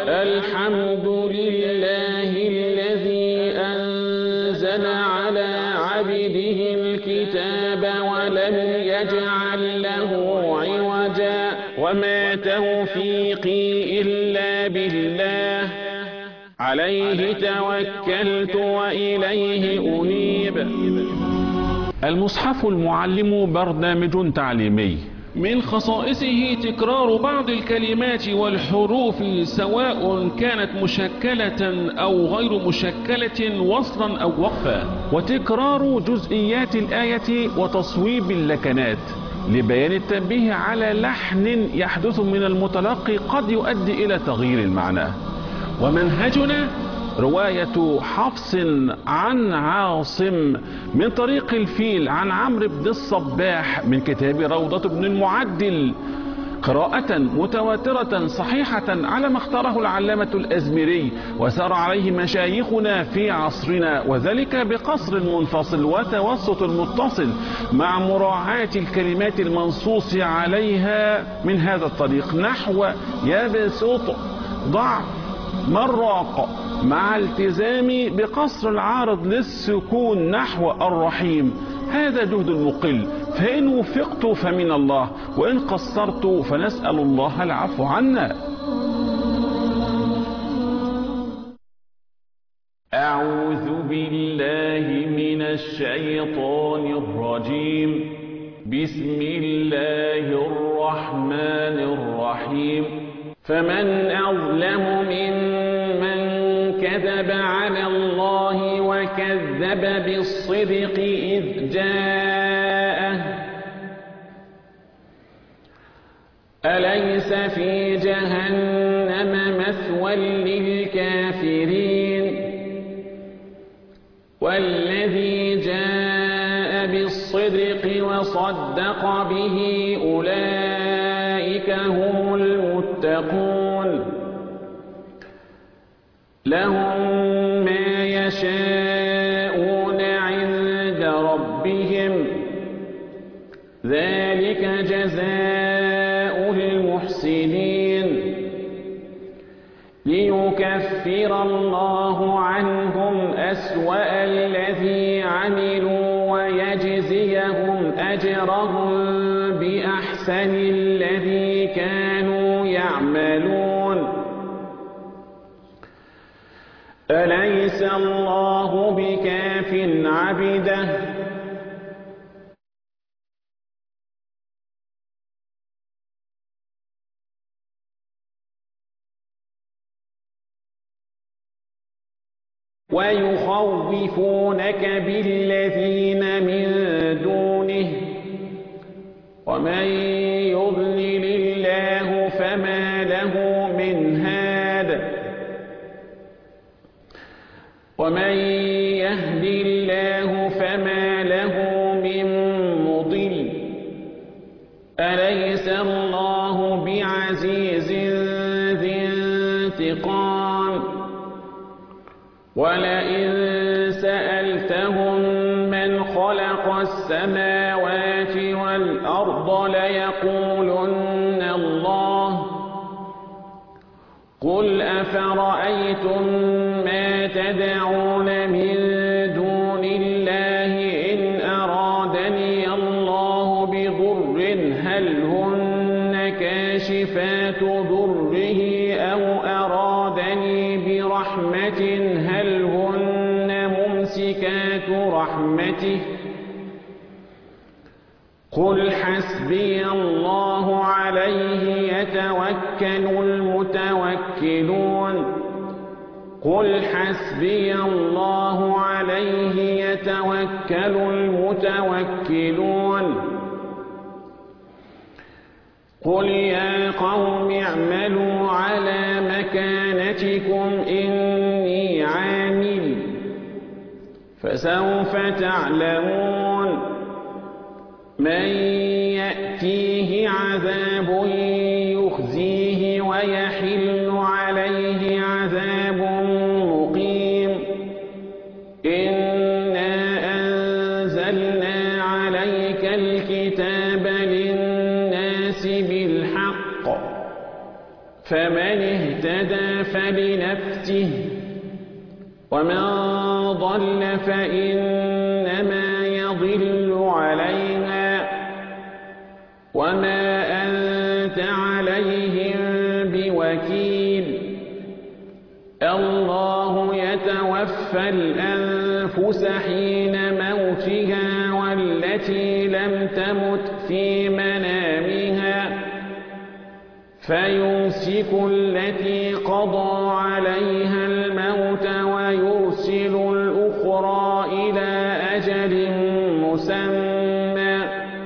الحمد لله الذي أنزل على عبده الكتاب ولم يجعل له عوجا وما توفيقي إلا بالله عليه توكلت وإليه أنيب. المصحف المعلم برنامج تعليمي من خصائصه تكرار بعض الكلمات والحروف سواء كانت مشكلة أو غير مشكلة وصلا أو وقفا، وتكرار جزئيات الآية وتصويب اللكنات لبيان التنبيه على لحن يحدث من المتلقي قد يؤدي إلى تغيير المعنى. ومنهجنا رواية حفص عن عاصم من طريق الفيل عن عمرو بن الصباح من كتاب روضة بن المعدل، قراءة متواترة صحيحة على ما اختاره العلامة الأزمري وسار عليه مشايخنا في عصرنا، وذلك بقصر المنفصل وتوسط المتصل مع مراعاة الكلمات المنصوص عليها من هذا الطريق، نحو يبسط ضع مراق، مع التزام بقصر العارض للسكون نحو الرحيم. هذا جهد مقل، فإن وفقت فمن الله، وإن قصرت فنسأل الله العفو عنا. أعوذ بالله من الشيطان الرجيم. بسم الله الرحمن الرحيم. فمن أظلم ممن كذب على الله وكذب بالصدق إذ جاءه أليس في جهنم مثوى للكافرين والذي جاء بالصدق وصدق به أولئك هم المتقون لهم ما يشاءون عند ربهم ذلك جزاء المحسنين ليكفر الله عنهم أسوأ الذي عملوا ويجزيهم أجرهم بأحسن الذي كانوا يعملون أليس الله بكاف عبده ويخوفونك بالذين من دونه ومن يضلل الله فما له من هاد ومن يهد الله فما له من مضل أليس الله بعزيز ذي انتقام ولئن سألتهم من خلق السماوات والأرض ليقولن الله قل أفرأيتم ما تدعون من دون الله إن أرادني الله بضر هل هن كاشفات ضره أو أرادني برحمة هل هن ممسكات رحمته قل حسبي الله عليه يتوكل المتوكلون قل حسبي الله عليه يتوكل المتوكلون قل يا قوم اعملوا على مكانتكم إني عامل فسوف تعلمون من يأتيه عذاب يخزيه ويحل عليه عذاب مقيم إنا أنزلنا عليك الكتاب للناس بالحق فمن اهتدى فلنفسه ومن ضل فإنما يضل عليها وما أنت عليهم بوكيل الله يتوفى الأنفس حين موتها والتي لم تمت في منامها فيمسك التي قضى عليها الموت ويرسل الأخرى إلى أجل مسمى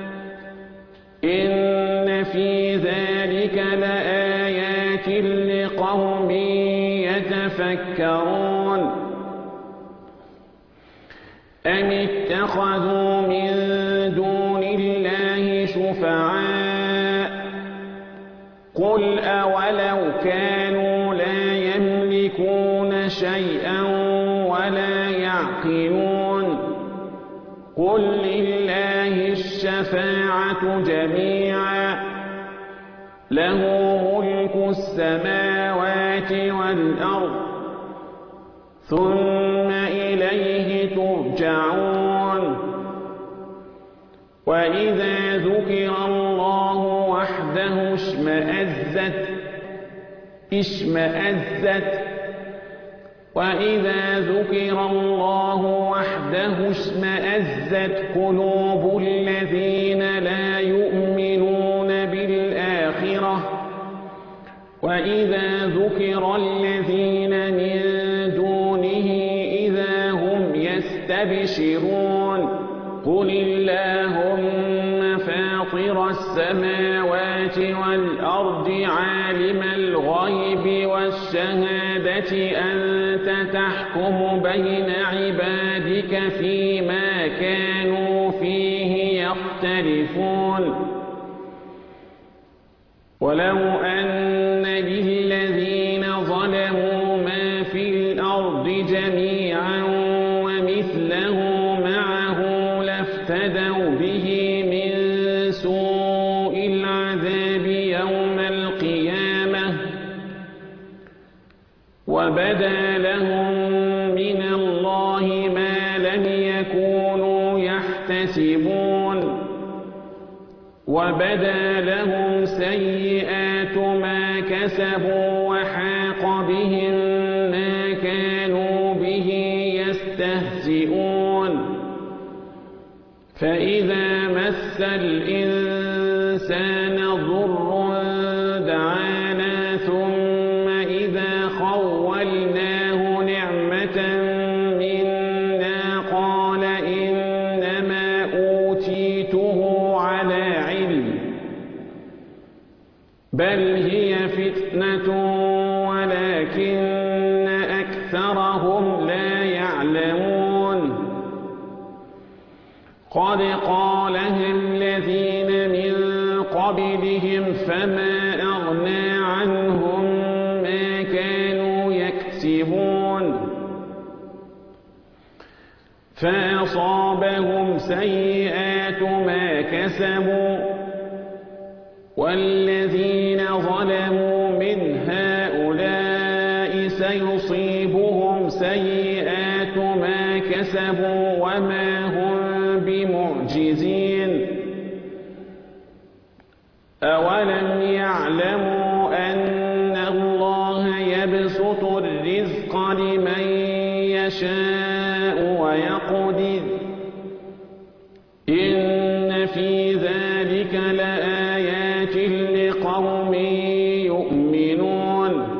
إن في ذلك لآيات لقوم يتفكرون أم اتخذوا من دون الله شفعاء قل أولو كانوا لا يملكون شيئا ولا يعقلون قل لله الشفاعة جميعا له ملك السماوات والأرض ثم إليه ترجعون وإذا ذكر الله وحده اشمأزت وإذا ذكر الله وحده اشمأزت قلوب الذين لا يؤمنون بالآخرة وإذا ذكر الذين من دونه إذا هم يستبشرون قل اللهم فاطر السماوات والأرض عالم الغيب والشهادة أنت تحكم بين عبادك فيما كانوا فيه يختلفون ولو أن للذين ظلموا ما في الأرض جميعا ومثله معه لافتدوا به من سوء العذاب يوم القيامة وبدا لهم من الله ما لم يكونوا يحتسبون وبدا لهم سيئات ما كسبوا وحاق بهم ما كانوا به يستهزئون فإذا مس الإنسان ضر دعانا ثم إذا خولناه نعمة منا قال إنما أوتيته على علم بل هي فتنة ولكن أكثرهم لا يعلمون قد قالها الذين من قبلهم فما أغنى عنهم ما كانوا يكسبون فأصابهم سيئات ما كسبوا والذين ظلموا من هؤلاء سيصيبهم سيئات ما كسبوا وما هم بمعجزين أولم يعلموا أن الله يبسط الرزق لمن يشاء ويقدر إن في ذلك لآيات لقوم يؤمنون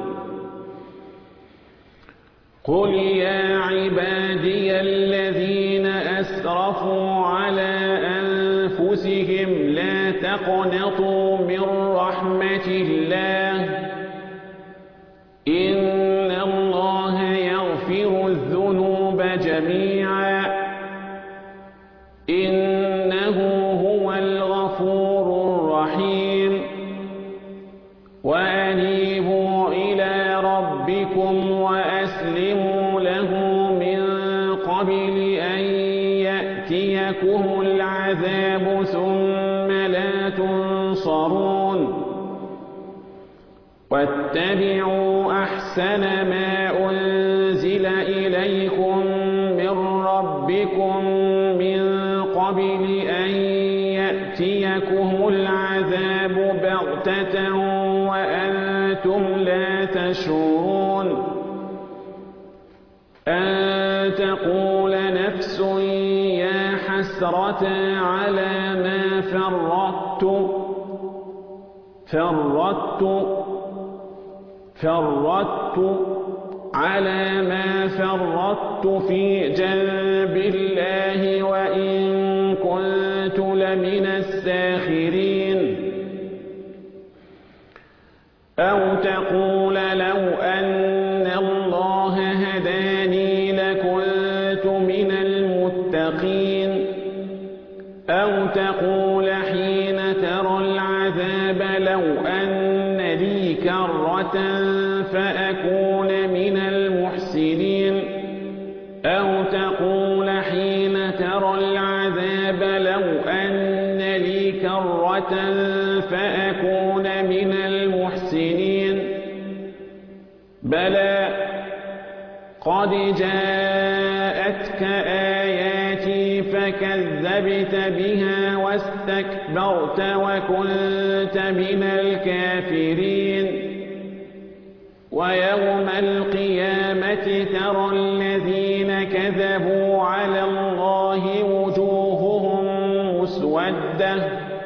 قل يا عبادي الذين أسرفوا على أنفسهم لا تقنطوا من رحمة الله إن الله يغفر الذنوب جميعا إنه هو الغفور الرحيم وأنيبوا إلى ربكم وأسلموا له من قبل أن يأتيكم العذاب ثم لا تنصرون واتبعوا أحسن ما أنزل إليكم من ربكم من قبل أن يأتيكم العذاب بغتة وأنتم لا تشعرون أن تقول نفس يا حسرة على ما فرطت في جنب الله وإن كنت لمن الساخرين أو تقول لو أن الله هداني لكنت من المتقين أو تقول حين ترى العذاب لو أن لي كرة فأكون من المحسنين أو تقول حين ترى العذاب لو أن لي كرة فأكون من المحسنين بلى قد جاءتك آياتي فكذبت بها واستكبرت وكنت من الكافرين ويوم القيامة ترى الذين كذبوا على الله وجوههم مسودة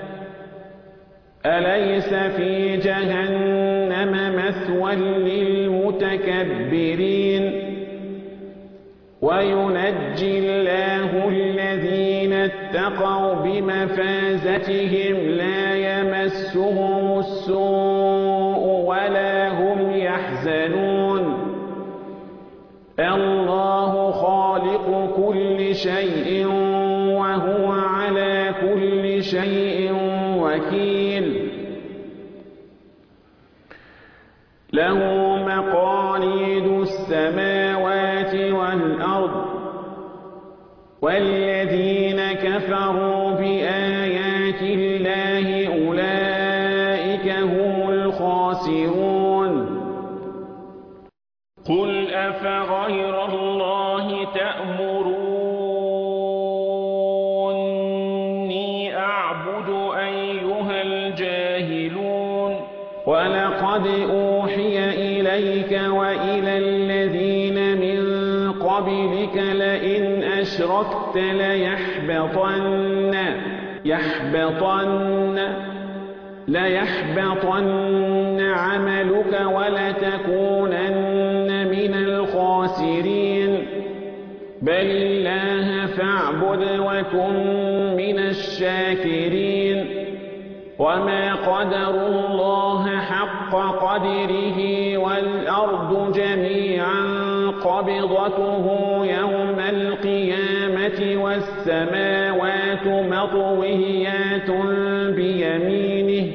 أليس في جهنم مثوى للمتكبرين وينجي الله الذين اتقوا بمفازتهم لا يمسهم السوء ولا هم يحزنون الله خالق كل شيء وهو على كل شيء وكيل له مقاليد السماوات والأرض والذين كفروا بآيات الله أولئك هم الخاسرون قل أفغير الله تأمروني أعبد أيها الجاهلون ولقد أوحي إليك وإلى الذين من قبلك لئن أشركت ليحبطن عملك ولتكونن من الخاسرين بل الله فاعبد وكن من الشاكرين وما قدروا الله حق قدره والأرض جميعا قبضته يوم القيامة والسماوات مطويات بيمينه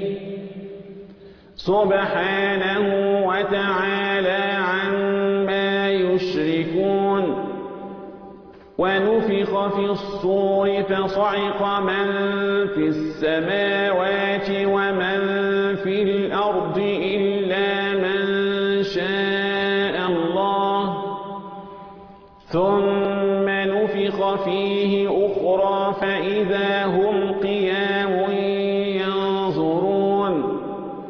سبحانه وتعالى عما يشركون ونفخ في الصور فصعق من في السماوات ومن في الأرض إلا من شاء الله ثم نفخ فيه أخرى فإذا هم قيام ينظرون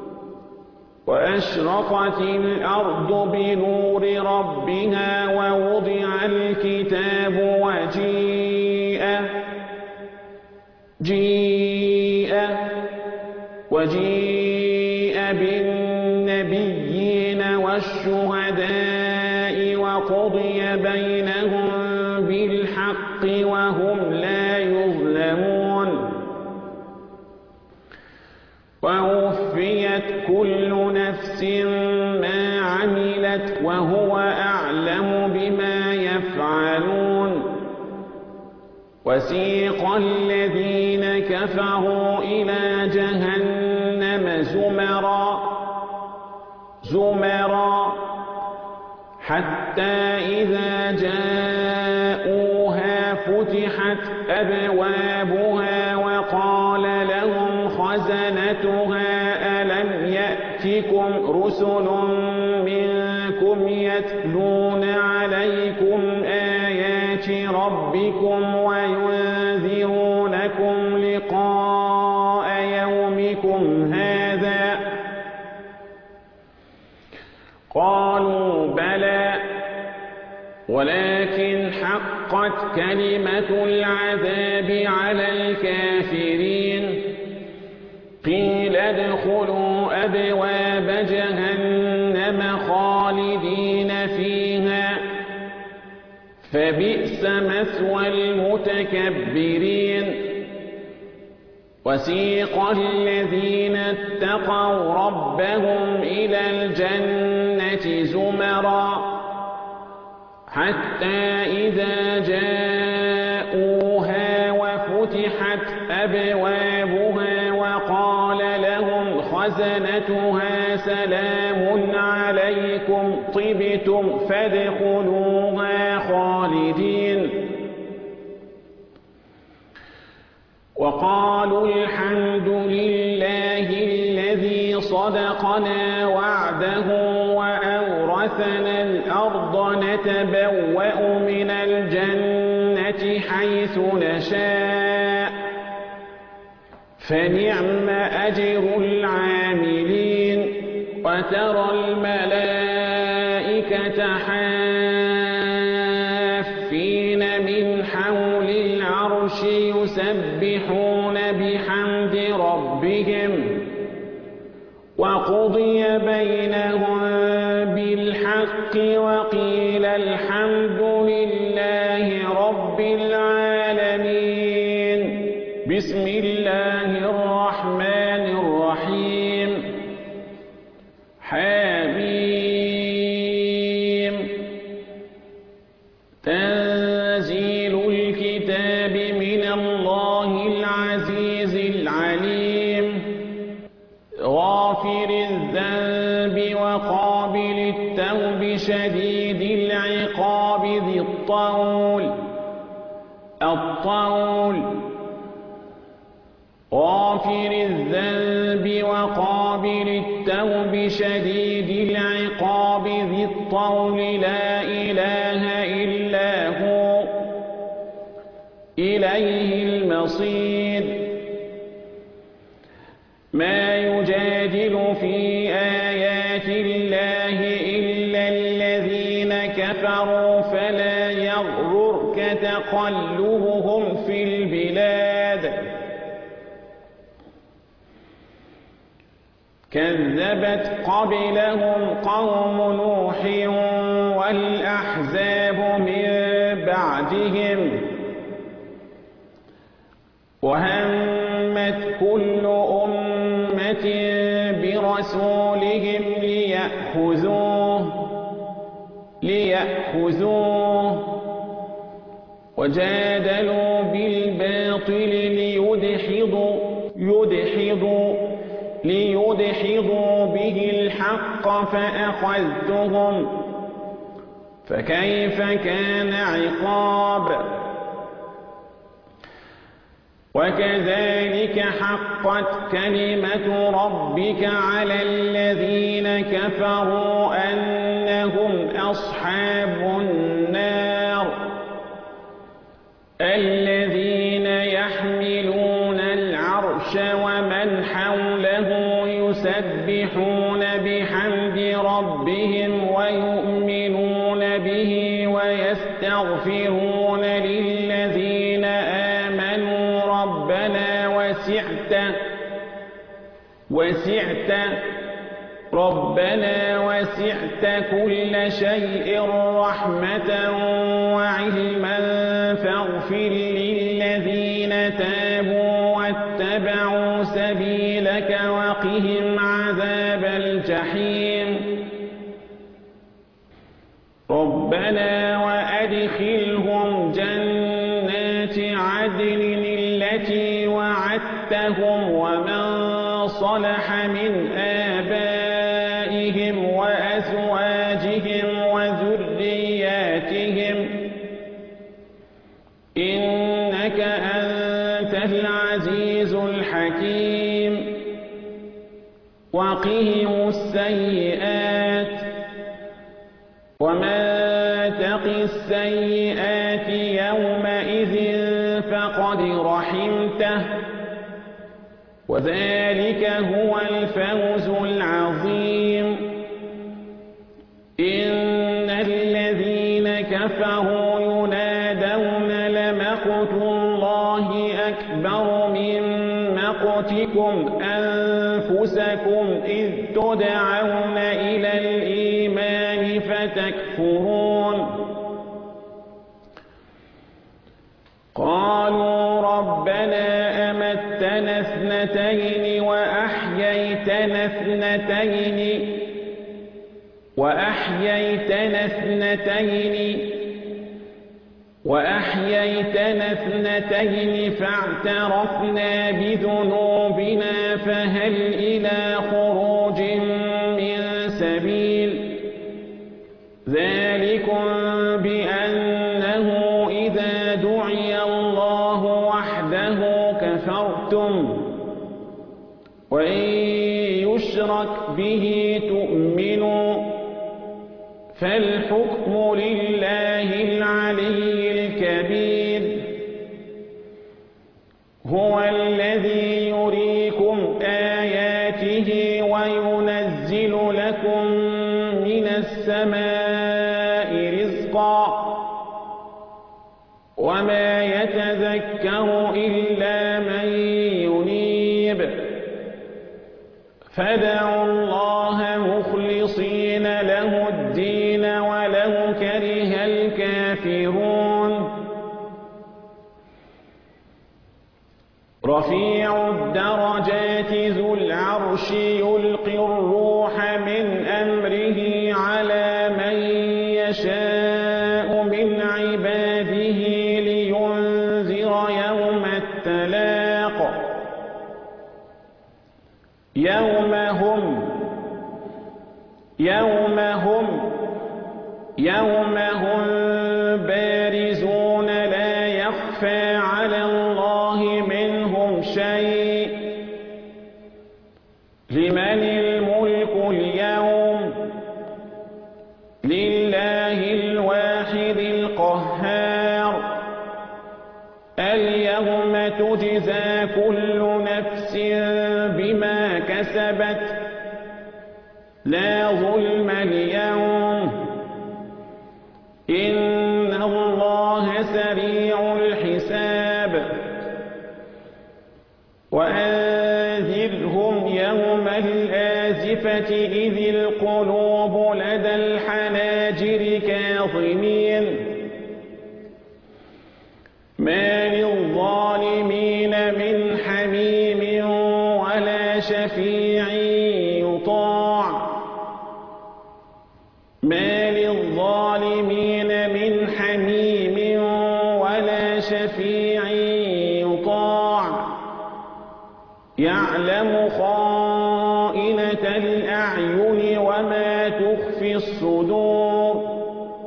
وأشرقت الأرض بنور ربها ووضع الكتاب وجيء بالنبيين والشهداء وقضي بينهم بالحق وهم لا يظلمون ووفيت كل نفس ما عملت وهو أعلم بما يفعلون وسيق الذين كفروا إلى جهنم زمرا حتى إذا جاءوها فتحت أبوابها وقال لهم خزنتها ألم يأتكم رسل منكم يتلون عليكم آيات ربكم وينذرونكم لقاء يومكم هذا قالوا بلى ولكن حقت كلمة العذاب على الكافرين قيل ادخلوا أبواب جهنم خالدين فيها فبئس مثوى المتكبرين وسيق الذين اتقوا ربهم إلى الجنة زمرا حتى إذا جاءوها وفتحت أبوابها وقال لهم خزنتها سلام عليكم طبتم فادخلوها خالدين وقالوا الحمد لله الذي صدقنا وعده وأورثنا الأرض نتبوأ من الجنة حيث نشاء فنعم أجر العاملين وترى الملائكة حافين من حول العرش يسبحون بحمد ربهم وقضي بينهم بالحق وقيل الحمد لله رب العالمين بسم الله الرحمن الرحيم حميم تنزيل الكتاب من الله العزيز العليم غافر الذنب وقابل التوب شديد العقاب ذي الطول غافر الذنب وقابل التوب شديد العقاب ذي الطول لا إله إلا هو إليه المصير ما يجادل في آيات الله إلا الذين كفروا فلا يغررك تقلبهم في البلاد كذبت قبلهم قوم نوح والأحزاب من بعدهم وهمت كل أمة برسولهم ليأخذوه وجادلوا بالباطل ليدحضوا به الحق فأخذتهم فكيف كان عقاب وكذلك حقت كلمة ربك على الذين كفروا أنهم أصحاب النار الذين يحملون العرش ومن حوله يسبحون بحمد ربهم ويؤمنون به ويستغفرون للذين آمنوا ربنا وسعت كل شيء رحمة وعلما فاغفر للذين تابوا واتبعوا سبيلك وقهم عذاب الجحيم ربنا وأدخلهم جنات عدن التي وعدتهم ومن صلح من آبائهم وأزواجهم وذرياتهم إنك أنت العزيز الحكيم وقهم السيئات ومن تق السيئات يومئذ فقد رحمته وذلك هو الفوز العظيم إن الذين كفروا ينادون لمقت الله أكبر من مقتكم أنفسكم إذ تدعون إلى الإيمان فتكفرون قالوا ربنا أمتنا اثنتين وأحييتنا اثنتين فاعترفنا بذنوبنا فهل إلى خروج من سبيل ذلكم بأنه إذا دعي الله وحده كفرتم وإن يشرك به تؤمنوا فالحكم لله العلي الكبير هو الذي يريكم آياته وينزل لكم من السماء رزقا وما يتذكر إلا من ينيب فادعوا الله مخلصين له الدين ولو كره الكافرون رفيع الدرجات ذو العرش يلقي الروح من أمره على من يشاء من عباده لينذر يوم التلاق يوم هم بارزون لا يخفى على الله منهم شيء لمن الملك اليوم لله الواحد القهار اليوم تجزى كل نفس بما كسبت لا ظلم اليوم إن الله سريع الحساب وأنذرهم يوم الآزفة إذ القلوب لدى الحناجر كاظمين ما للظالمين من حميم ولا شفيع يطاع ما للظالمين من حميم ولا شفيع يطاع يعلم خائنة الأعين وما تخفي الصدور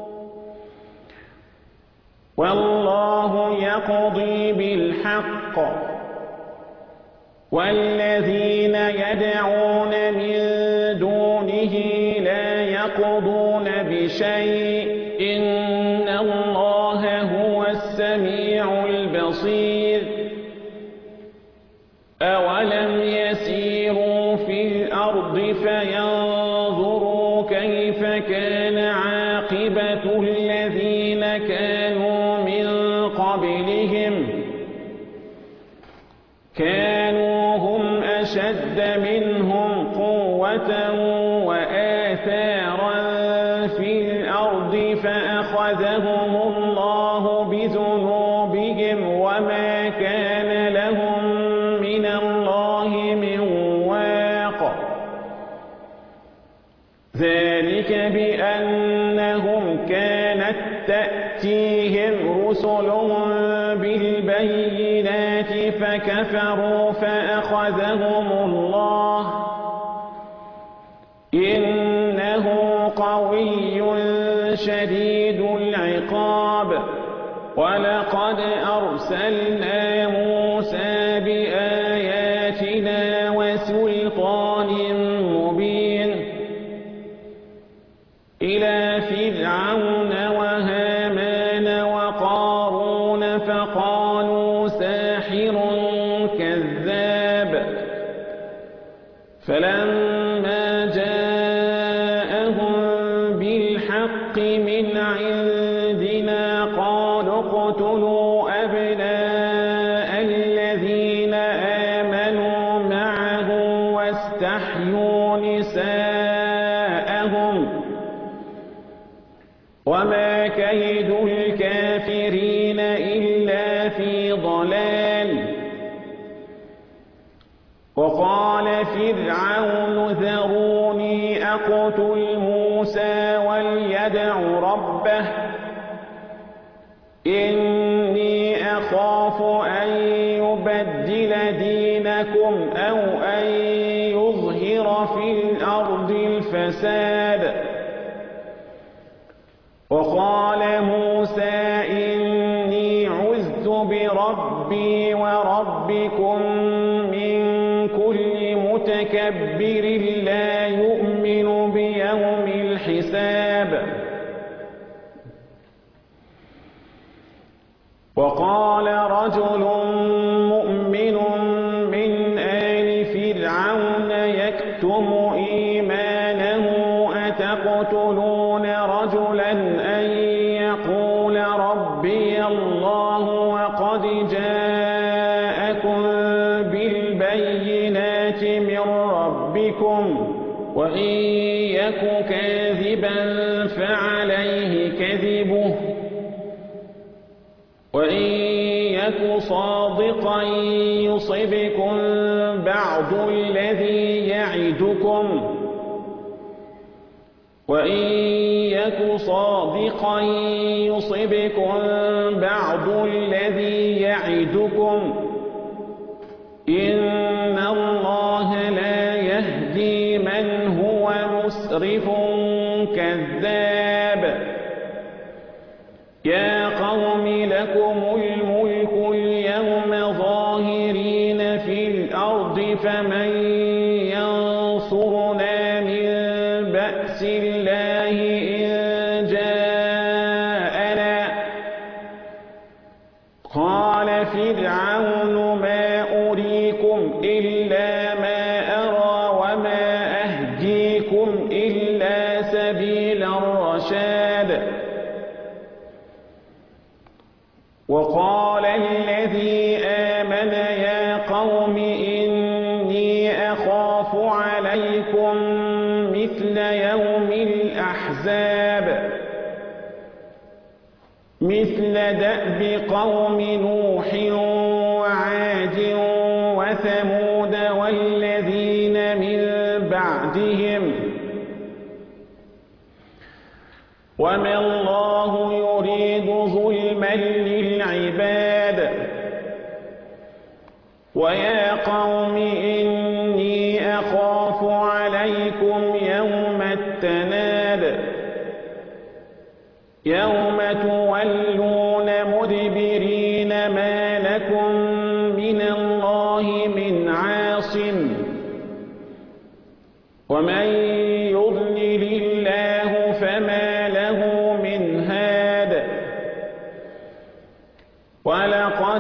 والله يقضي بالحق والذين يدعون من دونه لا يقضون بشيء إن الله هو السميع البصير أولم يسيروا في الأرض فينظروا كيف كان عاقبة الذين كانوا من قبلهم كانوا هم أشد منهم قوة وآثارا في الأرض فأخذهم الله بذنوبهم وما كان لهم من الله من واق ذلك بأنهم كانت تأتيهم رسلهم بالبينات فكفروا فأخذهم الله إنه قوي شديد العقاب ولقد أرسلنا موسى بآياتنا وسلطان بالحق من عندنا قالوا اقتلوا أبناء الذين آمنوا معه واستحيوا نساءهم وما كيد الكافرين إلا في ضلال. وقال فرعون ذروني أقتل موسى وليدع ربه إني أخاف أن يبدل دينكم أو أن يظهر في الأرض الفساد. وقال موسى إني عذت بربي وربكم من كل متكبر لا يؤمن بيوم الحساب. وقال رجل مؤمن من آل فرعون يكتم إيمانه أتقتلون رجلا أن يقول ربي الله وقد جاءكم بالبينات من ربكم وإن يك كاذبا فعليه كذبه وإن يك صادقا يصبكم بعض الذي يعدكم وإن يك صادقا يصبكم بعض الذي يعدكم إن الله لا يهدي من هو مسرف كذاب. يا قوم لكم الملك اليوم ظاهرين في الأرض فمن ينصرنا من بأس الله إن جاءنا. قال فرعون ما أريكم إلا ما أرى وما أهديكم إلا سبيل الرشاد. وقال الذي آمن يا قوم إني أخاف عليكم مثل يوم الأحزاب مثل دأب قوم نوح وعاد وثمود والذين من بعدهم وما الله يريد ظلما للعباد. ويا قوم إني أخاف عليكم يوم التناد يوم تولون مدبرين ما لكم من الله من عاصم ومن يضلل الله فما له من هاد. ولقد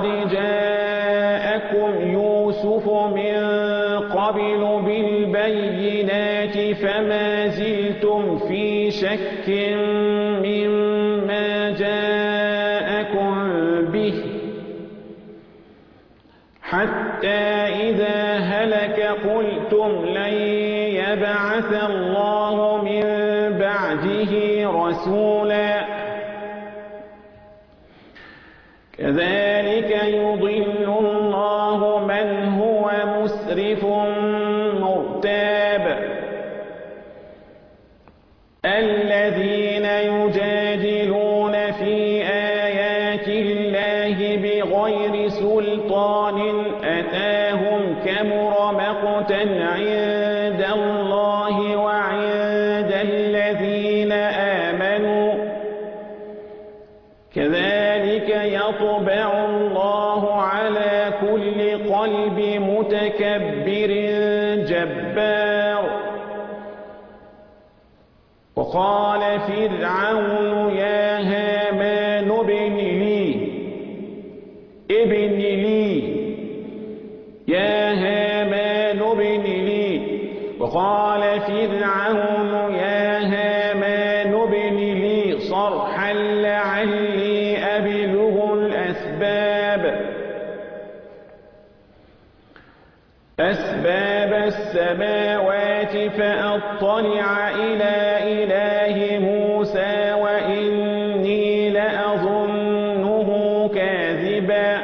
جاءكم يوسف من قبل بالبينات فما زلتم في شك مما جاءكم به حتى إذا هلك قلتم لن يبعث الله من بعده رسولا كذلك يضل الله من هو مسرف مرتاب. الذين يجادلون في آيات الله بغير سلطان أتاهم كبر مقتا عند الله وعند الذين آمنوا كذلك يطبع الله على كل قلب متكبر جبار. وقال فرعون يا هامان ابن لي يا هامان ابن لي. وقال فرعون يا هامان ابن صرحا لعلي أبلغ أسباب السماوات فأطلع إلى إله موسى وإني لأظنه كاذبا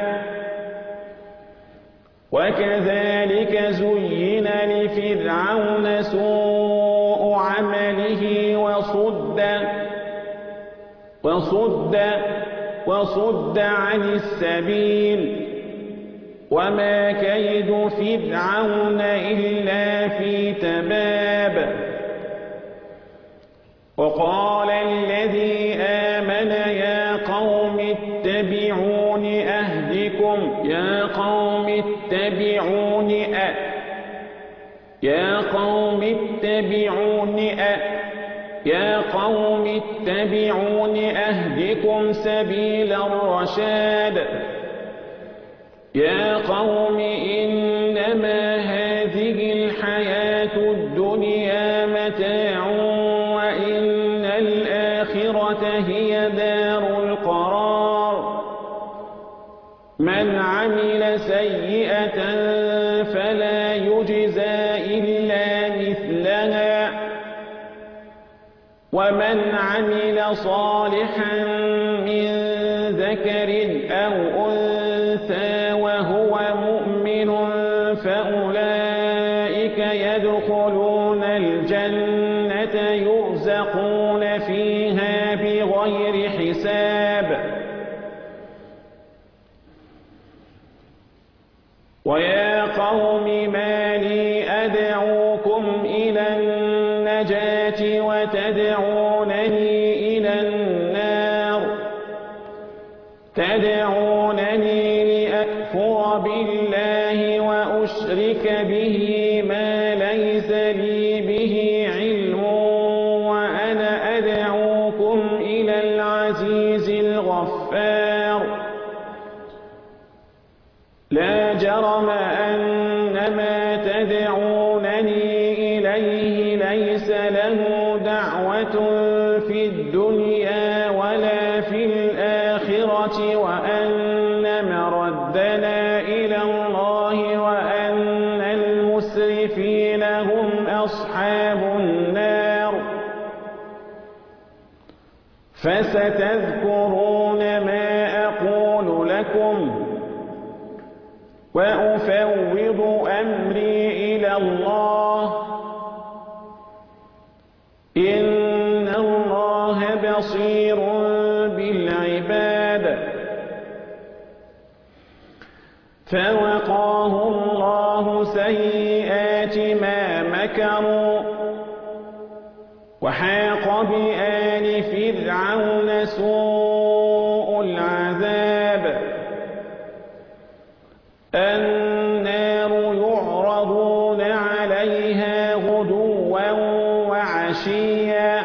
وكذلك زين لفرعون سوء عمله وصد عن السبيل وما كيد فرعون إلا في تباب وقال الذي آمن يا قوم اتبعون أهدكم يا قوم اتبعون أهدكم سبيل الرشاد يا قوم إنما هذه الحياة الدنيا متاع وإن الآخرة هي دار القرار من عمل سيئة فلا يجزى إلا مثلها ومن عمل صالحا من ذكر أو أنثى وهو مؤمن فأولئك يدخلون الجنة يرزقون فيها بغير حساب ويا قوم ما لي أدعوكم إلى النجاة وتدعونني إلى النار تدعونني لأكفر بالله وأشرك به ما ليس لي به علم وأنا أدعوكم إلى العزيز الغفار لا جرم أن ما تدعونني إليه ليس له دعوة في الدنيا ولا في الآخرة وأن مردنا إلى الله وأن المسرفين هم أصحاب النار فستذكرون ما أقول لكم وأفوض أمري إلى الله إن الله بصير بالعباد فوقاه الله سيئات ما مكروا وحاق بآل فرعون سوء العذاب النار يعرضون عليها غدوا وعشيا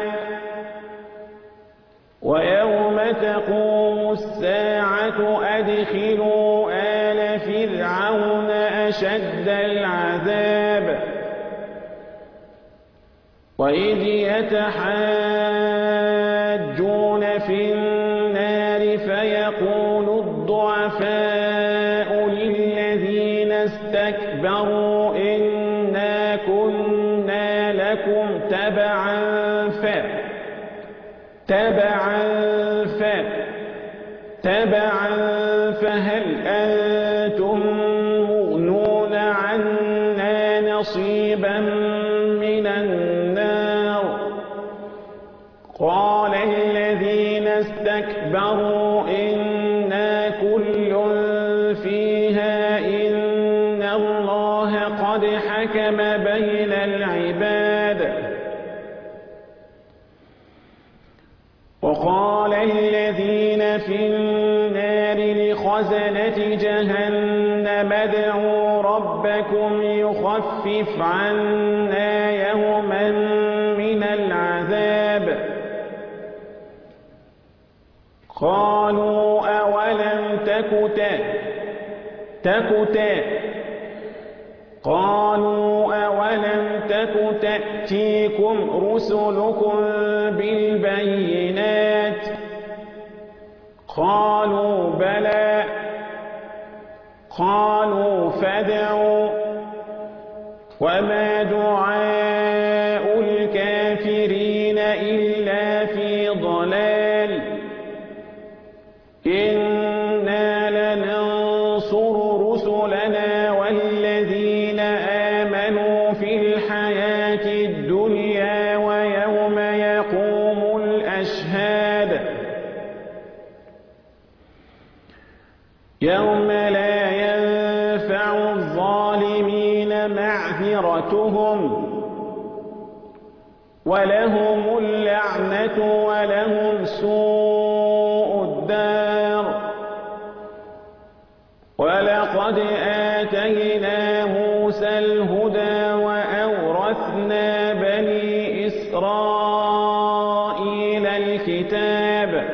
ويوم تقوم الساعة أدخلوا آل فرعون أشد العذاب وإذ يتحاجون في النار فيقول الضعفاء للذين استكبروا إنا كنا لكم تبعا فهل أنتم مغنون عنا نصيبا من النار قال الذين استكبروا إنا كل فيها إن الله قد حكم بين العباد وقال الذين في النار لخزنة جهنم ادعوا ربكم يخفف عنا يوما من العذاب قالوا أولم تك تأتيكم رسلكم بالبينات قالوا بلى قالوا فادعوا وما دعاء الكافرين إلا في ضلال إنا لننصر رسلنا والذين آمنوا في الحياة الدنيا ويوم يقوم الأشهاد يوم لا ينفع الظالمين معذرتهم ولهم اللعنة ولهم سوء الدار ولقد آتينا موسى الهدى وأورثنا بني إسرائيل الكتاب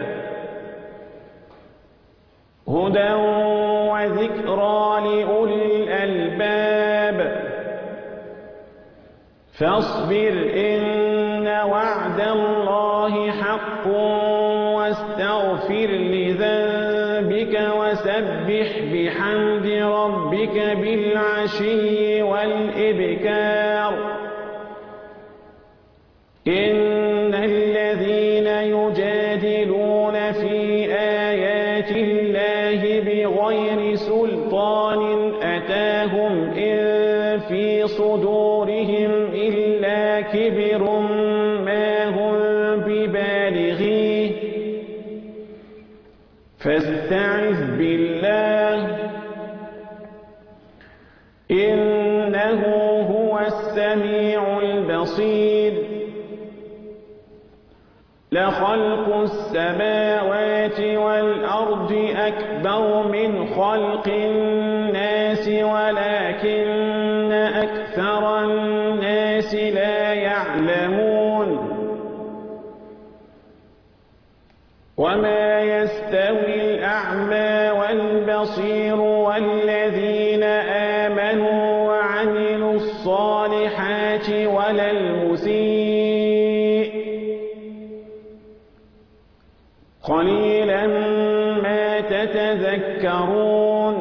هدى وذكرى لأولي الألباب فاصبر إن وعد الله حق واستغفر لذنبك وسبح بحمد ربك بالعشي والإبكار إن الذين يجادلون في آيات الله بغير سلطان أتاهم إن في صدورهم إلا كبر ما هم ببالغيه فاستعذ بالله إنه هو السميع البصير لخلق السماوات والأرض أكبر من خلق الناس ولكن أكثر الناس لا يعلمون وما يستوي الأعمى والبصير والذين آمنوا وعملوا الصالحات ولا المسيء قليلا ما تتذكرون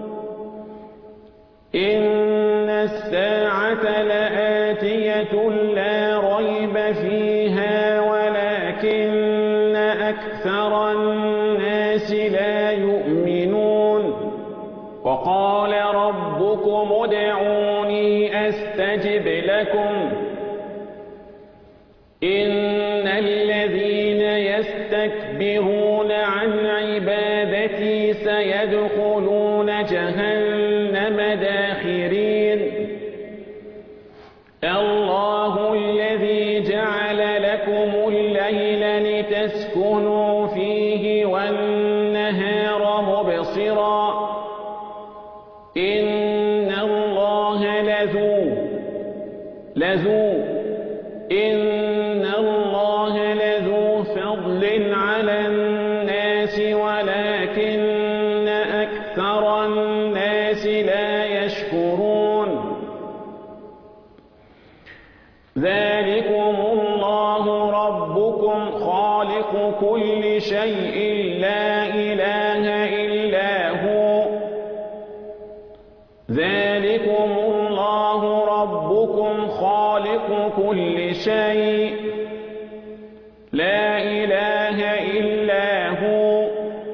إن الساعة لآتية لا ريب فيها ولكن أكثر الناس لا يؤمنون وقال ربكم ادعوني أستجب لكم إن الذين يستكبرون عن عبادتي سيدخلون جهنم داخرين الله الذي جعل لكم الليل لتسكنوا فيه والنهار مبصرا إن الله لذو فضل على الناس ولكن أكثر الناس لا يشكرون ذلكم الله ربكم خالق كل شيء لا إله إلا هو ذلكم الله ربكم خالق كل شيء لا إله إلا هو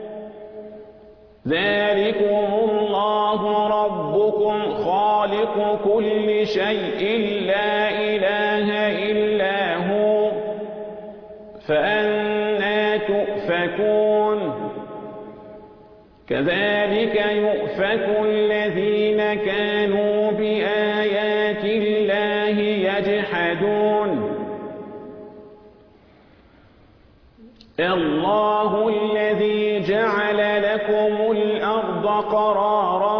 ذلكم الله ربكم خالق كل شيء لا إله إلا هو فأنى تؤفكون كذلك يؤفك الذين كانوا بآيات الله يجحدون الله الذي جعل لكم الأرض قرارا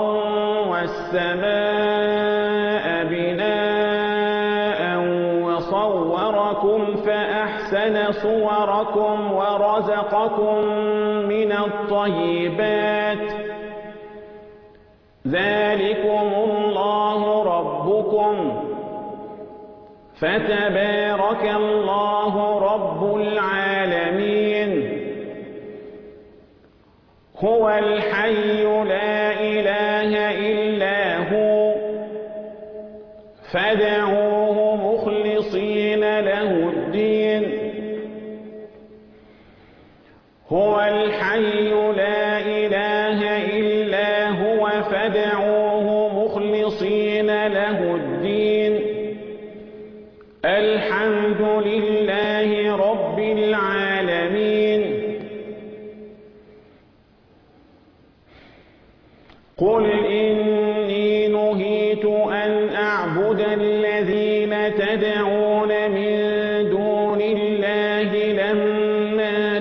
والسماء بناء وصوركم فأحسن صوركم ورزقكم من الطيبات ذلكم الله ربكم فتبارك الله رب العالمين هو الحي لا إله إلا هو فادعوه مخلصين له الدين هو الحي لا إله إلا هو فادعوه مخلصين له الدين الحمد لله رب العالمين قل إني نهيت أن أعبد الذين تدعون من دون الله لما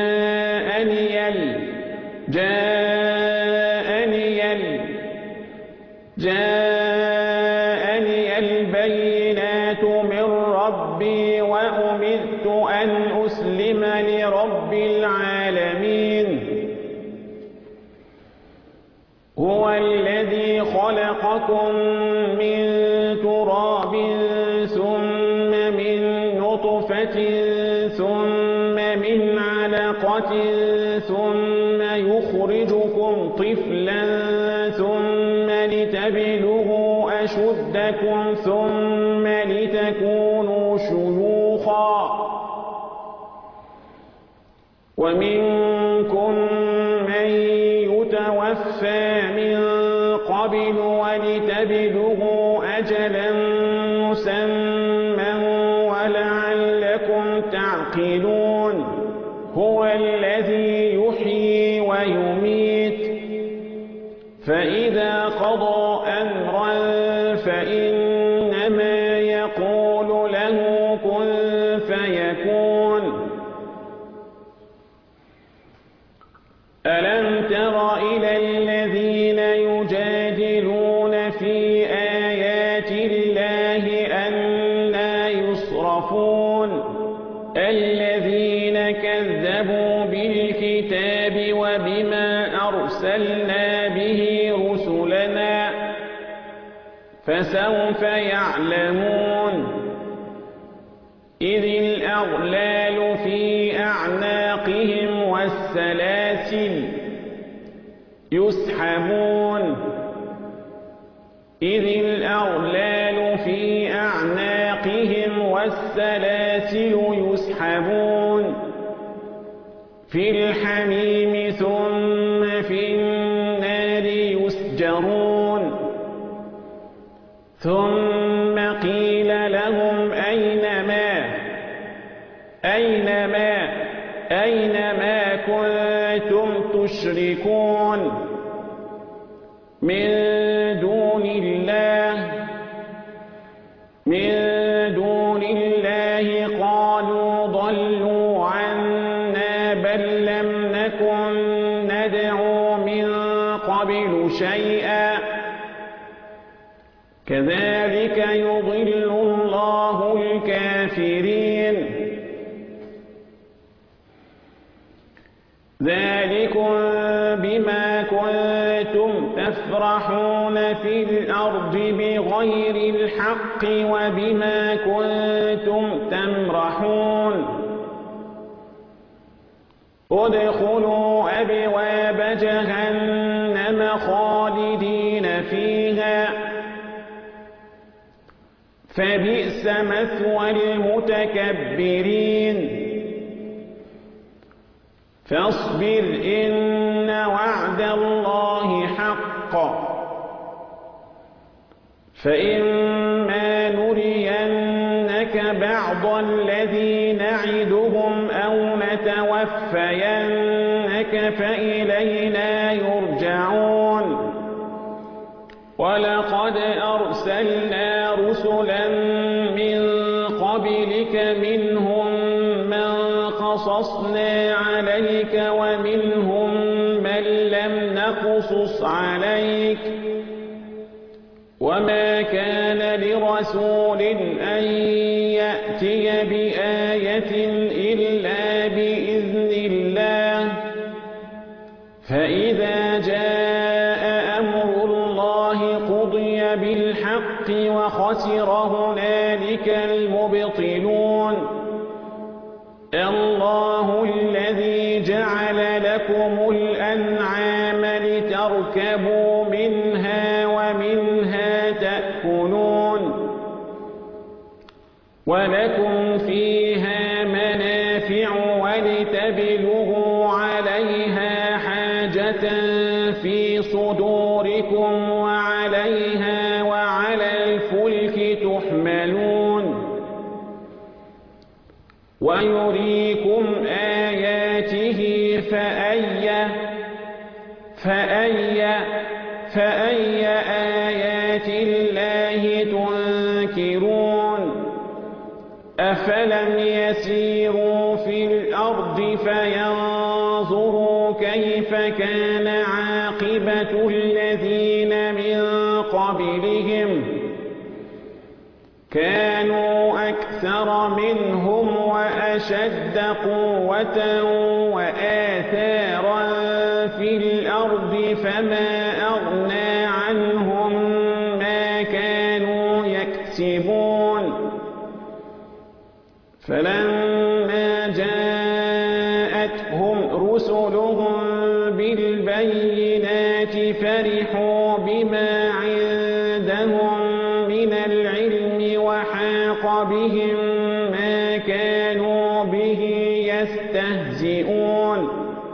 جاءني البينات من ربي وأمرت أن أسلم لرب العالمين هو الذي خلقكم من تراب ثم من نطفة ثم من علقة ثم يخرجكم طفلا ثم لتبلغوا أشدكم ثم لتكونوا شيوخا ومنكم من يتوفى من قبل ولتبلغوا أجلا مسمى ولعلكم تعقلون هو الذي يحيي ويميت فإذا قضى أمرا فإنما يقول له كن فيكون ألم تر إلى الذين يجادلون في آيات الله أنى يصرفون الذين كذبوا بالكتاب وبما أرسلنا به رسلنا فسوف يعلمون إذ الأغلال في أعناقهم والسلاسل يسحبون إذ الأغلال في أعناقهم والسلاسل يسحبون في الحميم ثم في النار يسجرون ثم قيل لهم أين ما كنتم تشركون من دون الله قالوا ضلوا عنا بل لم نكن ندعو من قبل شيئا كذلك يضل الله الكافرين ذلكم بما كنتم تفرحون في الأرض بغير الحق وبما كنتم تمرحون ادخلوا أبواب جهنم خالدين فيها فبئس مثوى المتكبرين فاصبر إن وعد الله حق فإما نرينك بعض الذي نعدهم أو نتوفينك فإلينا يرجعون ولقد أرسلنا رسلا من قبلك منهم من قصصنا عليك ومنهم من لم نقصص عليك وما كان لرسول أن يأتي بآية إلا بإذن الله فإذا جاء أمر الله قضي بالحق وخسر هنالك المبطلون الله الذي جعل لكم الأنعام ولكم فيها منافع ولتبلغوا عليها حاجة في صدوركم وعليها وعلى الفلك تحملون ويريكم آياته فأي آيات الله تنكرون أفلم يسيروا في الأرض فينظروا كيف كان عاقبة الذين من قبلهم كانوا أكثر منهم وأشد قوة وآثارا في الأرض فما أغنى عنهم ما كانوا يكسبون فلما جاءتهم رسلهم بالبينات فرحوا بما عندهم من العلم وحاق بهم ما كانوا به يستهزئون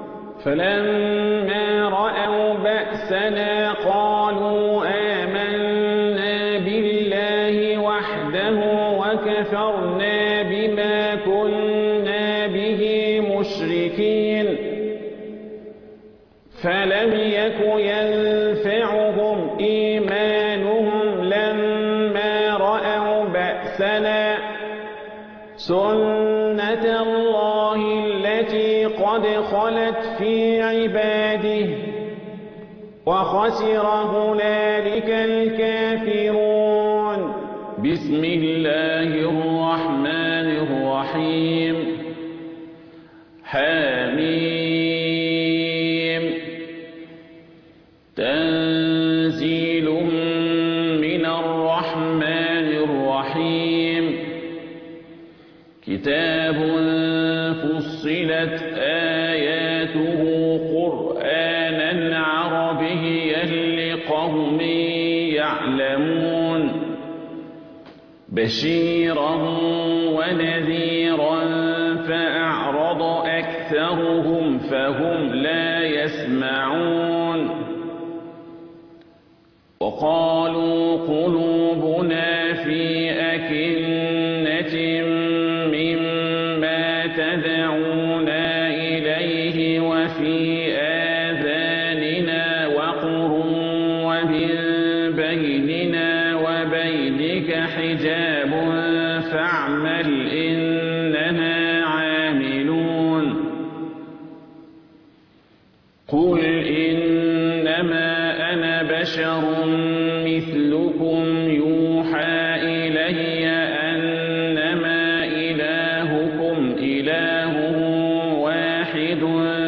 فلما رأوا بأسنا قالوا آمنا بالله وحده وكفرنا بما كنا به مشركين فلم يك ينفعهم إيمانهم لما رأوا بأسنا سنة الله التي قد خلت في عباده وخسر هنالك الكافرون. بسم الله الرحمن الرحيم. حميم. تنزيل من الرحمن الرحيم. كتاب فصلت آياته قرآنا عربيا لقوم يعلمون بشيرا ونذيرا فأعرض أكثرهم فهم لا يسمعون وقالوا قلوبنا في أكنة مما تدعونا إليه وفي آذاننا وقر ومن بيننا وبينك حجاب فاعمل إننا عاملون. قل إنما أنا بشر مثلكم يوحى إلي أنما إلهكم إله واحد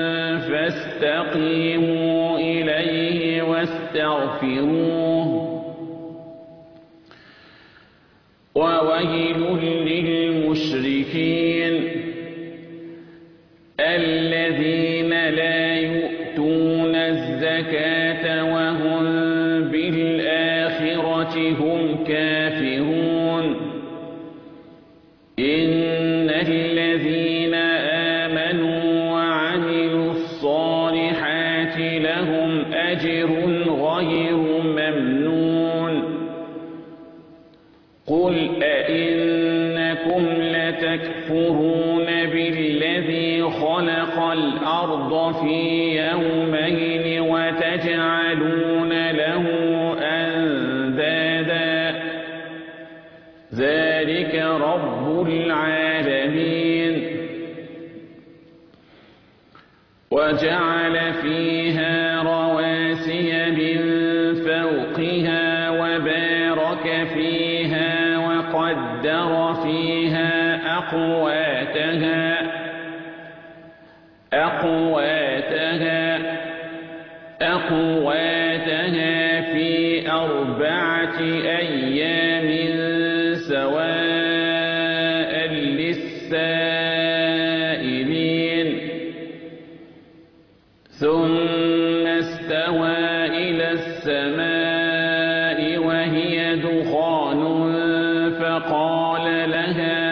فاستقيموا إليه واستغفروه وويل للمشركين الذين لا يؤتون الزكاة وهم بالآخرة هم كافرون. إن الذين آمنوا وعملوا الصالحات لهم أجر غير ممنون. قل أئنكم لتكفرون بالذي خلق الأرض في يومين وتجعلون له أندادا ذلك رب العالمين. وجعل فيها رواسي من فوقها وبارك فيها وقدر فيها أقواتها في 4 أيام سواء للسائلين. ثم استوى إلى السماء وهي دخان فقال لها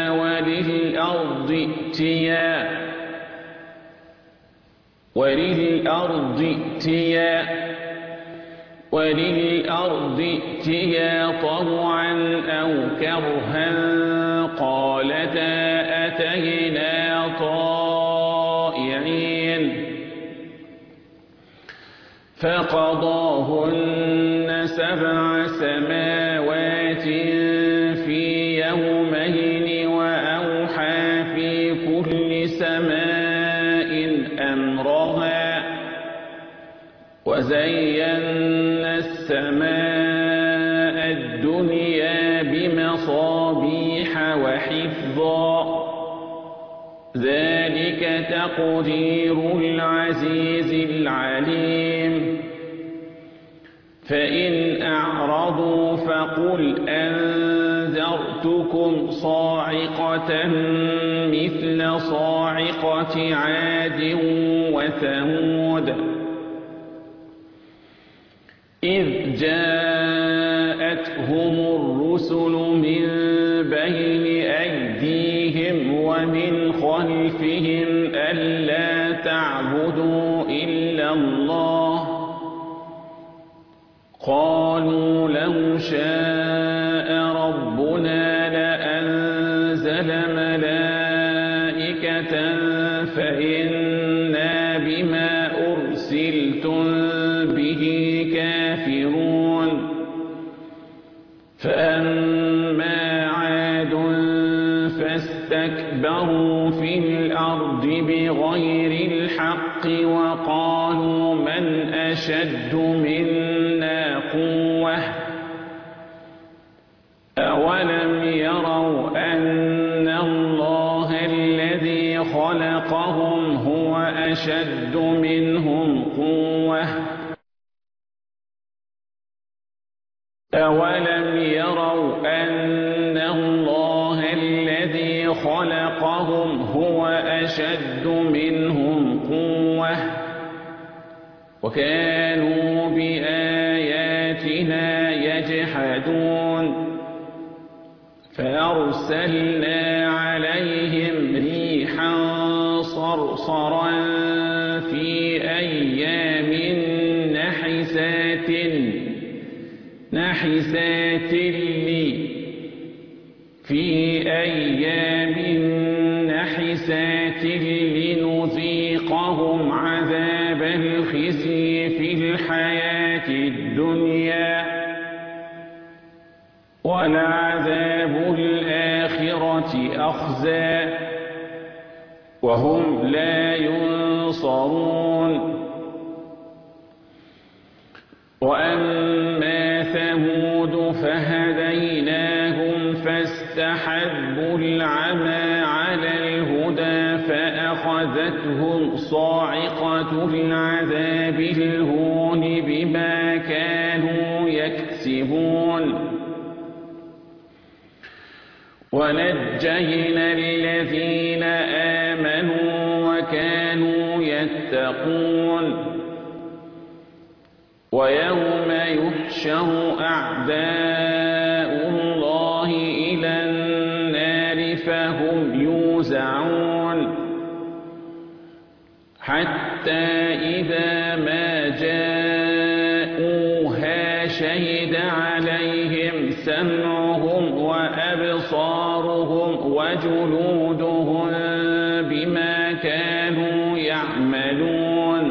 وللأرض ائتيا طوعا أو كرها قالتا أتينا طائعين فقضاهن 7 سماوات في يومين وأوحى في كل سماء أمرها وزينا السماء الدنيا بمصابيح وحفظا ذلك تقدير العزيز العليم فإن أعرضوا فقل أنذرتكم صاعقة مثل صاعقة عاد وثمود إذ جاءتهم الرسل من بين أيديهم ومن خلفهم ألا تعبدوا إلا الله قالوا لو شاء ربنا لأنزل ملائكة فإنا بما أرسلتم به كافرون فأما عاد فاستكبروا في الأرض بغير الحق وقالوا من أشد منا قوة أولم يروا أن الله الذي خلقهم هو أشد منهم قوة أولم يروا أن الله الذي خلقهم هو أشد منهم قوة وكانوا بآياتنا يجحدون فأرسلنا عليهم ريحا صرصرا في أيام نحسات لنذيقهم عذاب الخزي في الحياة الدنيا ولعذاب الآخرة أخزى وهم لا ينصرون وأما ثمود فهديناهم فاستحبوا العمى على الهدى فأخذتهم صاعقة العذاب الهون بما كانوا يكسبون ونجينا الذين آمنوا وكانوا يتقون ويوم يحشر أعداء الله إلى النار فهم يوزعون حتى إذا ما جاءوها شهد عليهم سمعهم وأبصارهم وجلودهم بما كانوا يعملون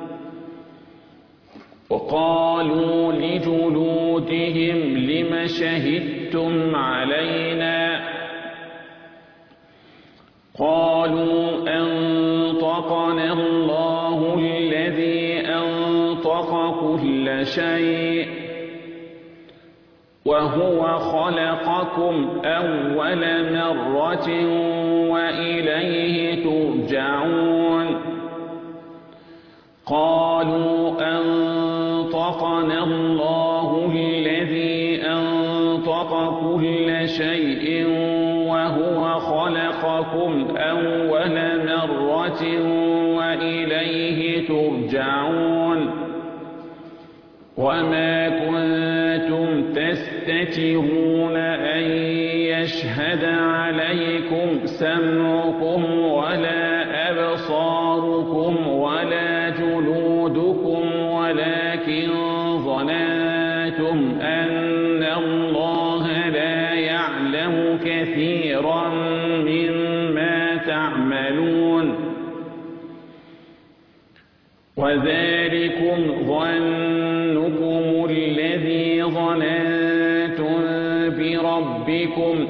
وقالوا لجلودهم لم شهدتم علينا قالوا أنطقنا الله الذي أنطق كل شيء وهو خلقكم أول مرة وإليه ترجعون قالوا أنطقنا الله الذي أنطق كل شيء وهو خلقكم أول مرة وإليه ترجعون وما كنتم تستترون أن يشهد عليكم سمعكم ولا أبصاركم ولا جلودكم ولكن ظننتم أن الله لا يعلم كثيرا مما تعملون وذلكم ظنكم الذي ظننتم بربكم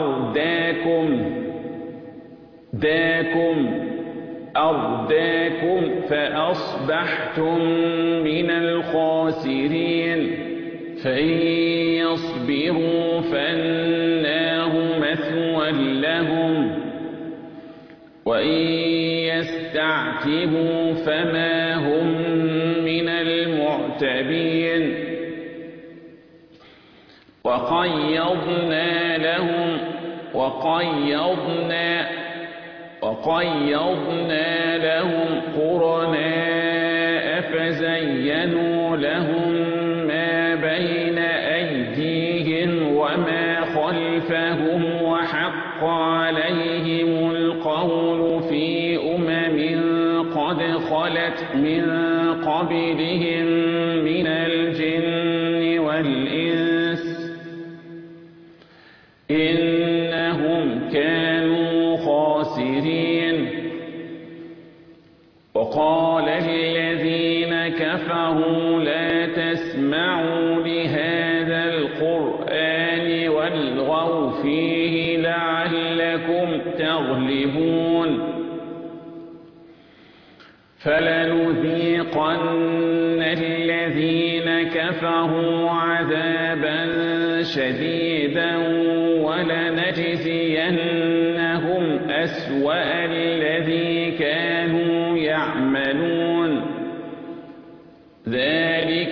أرداكم فأصبحتم من الخاسرين فإن يصبروا فالنار مثوى لهم وإن يستعتبوا فما هم من المعتبين وقيضنا لهم قرناء فزينوا لهم ما بين أيديهم وما خلفهم وحق عليهم القول في قد خلت من قبلهم من الجن والإنس إنهم كانوا خاسرين وقال الذين كفروا لا تسمعوا لهذا القرآن والغوا فيه لعلكم تغلبون فلنذيقن الذين كفروا عذابا شديدا ولنجزينهم أسوأ الذي كانوا يعملون ذلك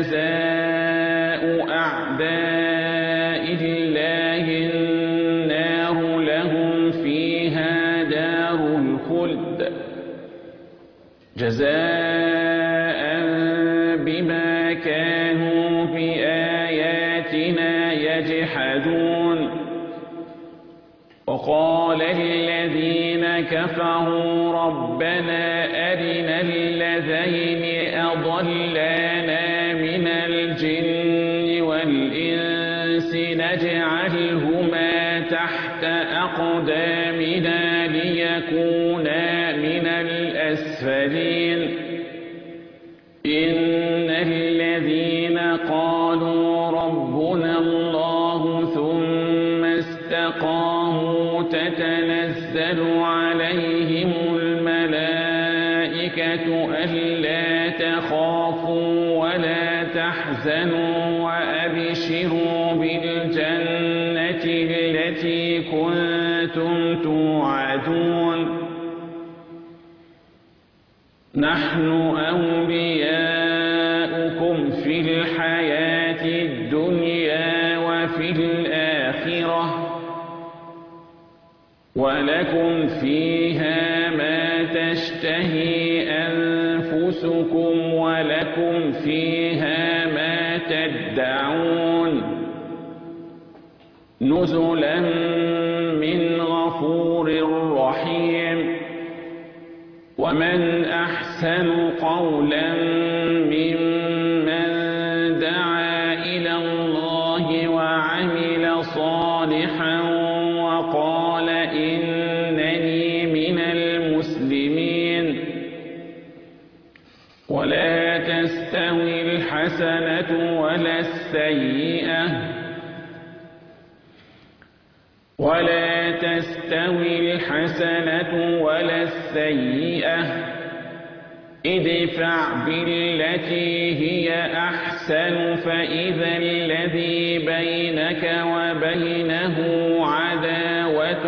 جزاء أعداء الله النار لهم فيها دار الخلد جزاء بما كانوا بآياتنا يجحدون وقال الذين كفروا ربنا أرنا الذين أضلانا من الجن والإنس نجعلهما تحت أقدامنا ليكونا من الأسفلين إن الذين قالوا ربنا الله ثم استقاموا تتنزل عليهم الملائكة ألا تخافوا ولا تحزنوا وأبشروا بالجنة التي كنتم توعدون نحن أولياؤكم في الحياة الدنيا وفي الآخرة ولكم فيها ما تشتهي أنفسكم ولكم فيها ما تدعون نزلا من غفور رحيم ومن أحسن قولا ممن دعا إلى الله وعمل صالحا وقال إنني من المسلمين ولا تستوي الحسنة ولا السيئة ادفع بالتي هي أحسن فإذا الذي بينك وبينه عداوة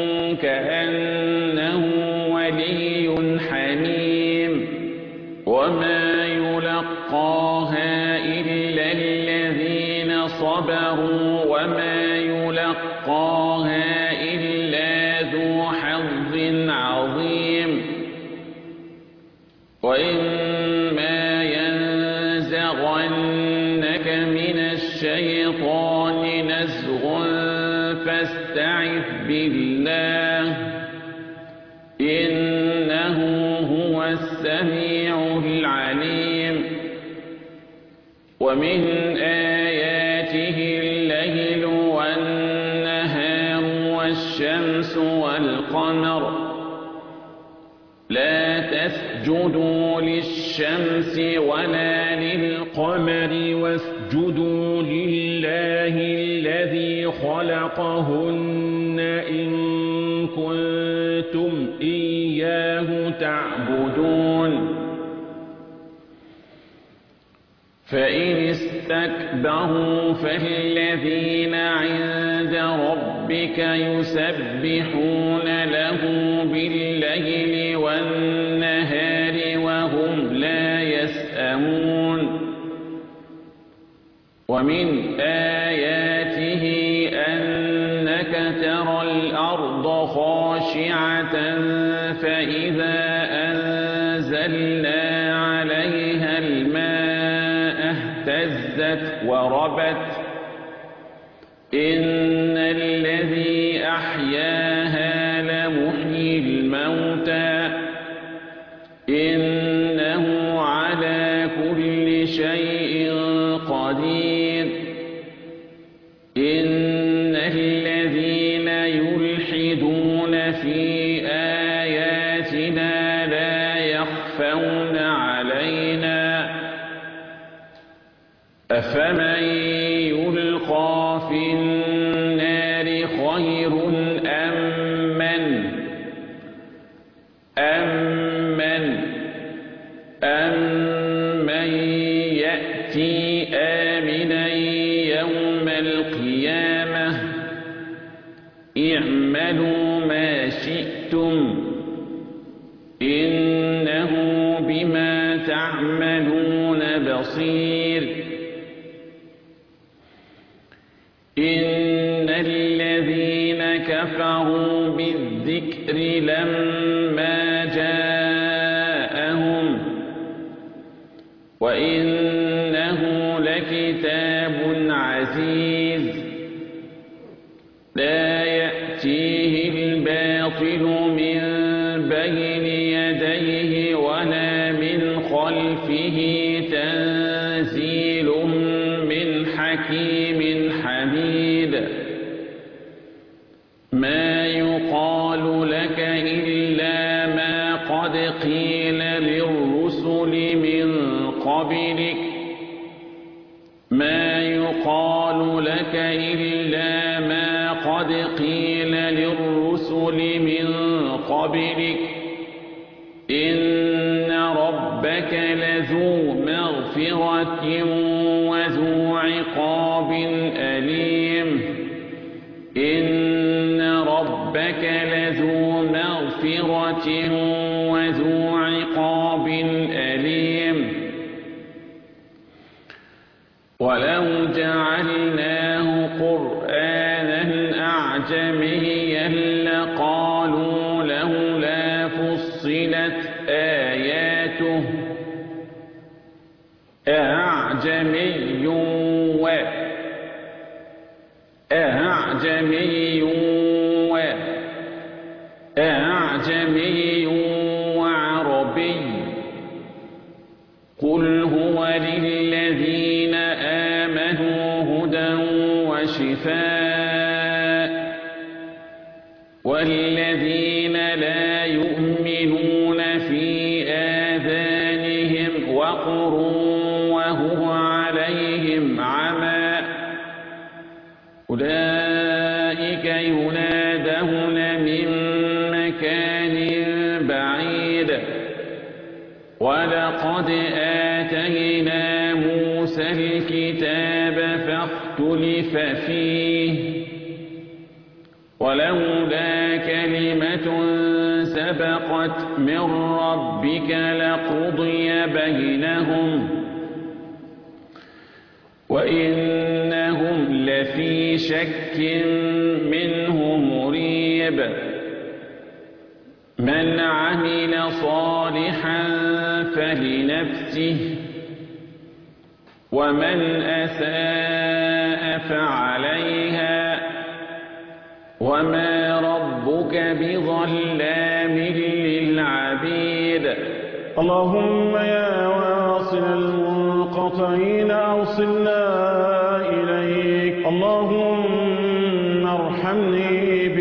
كأنه ولي حميم وما يلقاها إلا الذين صبروا وما يلقاها إلا ذو حظ عظيم وإما ينزغنك من الشيطان نزغ السميع العليم ومن آياته الليل والنهار والشمس والقمر لا تسجدوا للشمس ولا للقمر واسجدوا لله الذي خلقهن إن كنتم إياه تعبدون فإن استكبروا فالذين عند ربك يسبحون له بالليل والنهار وهم لا يسأمون ومن آياته أنك ترى الأرض خاشعة فإذا أنزلنا عليها الماء اهتزت وربت إن الذي أحياها لمحيي الموتى إنه على كل شيء قدير إن الذين يلحدون في آياتنا لا يخفون علينا أفمن يلقى في النار خير أمن يأتي آمنا يوم القيامة اعملوا ما شئتم إنه بما تعملون بصير إن الذين كفروا بالذكر لما جاءهم وإنه لكتاب عزيز لا يأتيه الباطل من بين يديه ولا من خلفه تنزيل من حكيم حميد ما يقال لك إلا ما قد قيل للرسل من قبلك ما يقال لك إلا ما قد قيل للرسل من قبلك إن ربك لذو مغفرة وذو عقاب أليم إن ربك لذو مغفرة وذو عقاب أليم ولو جعلناه قرآنا أعجميا لقالوا لولا فصلت آياته أعجمي وعربي قل هو للذين آمنوا هدى وشفاء والذين لا يؤمنون في آذانهم وقر وهو عليهم عمى أولئك ينادون من مكان بعيد ولقد آتينا موسى الكتاب فاختلف فيه ولولا كلمة سبقت من ربك لقضي بينهم وإنهم لفي شك منه مريب من عمل صالحا فلنفسه ومن أساء فعليها وما ربك بظلام للعبيد اللهم يا واصل المنقطعين أوصلنا إليك. اللهم ارحمني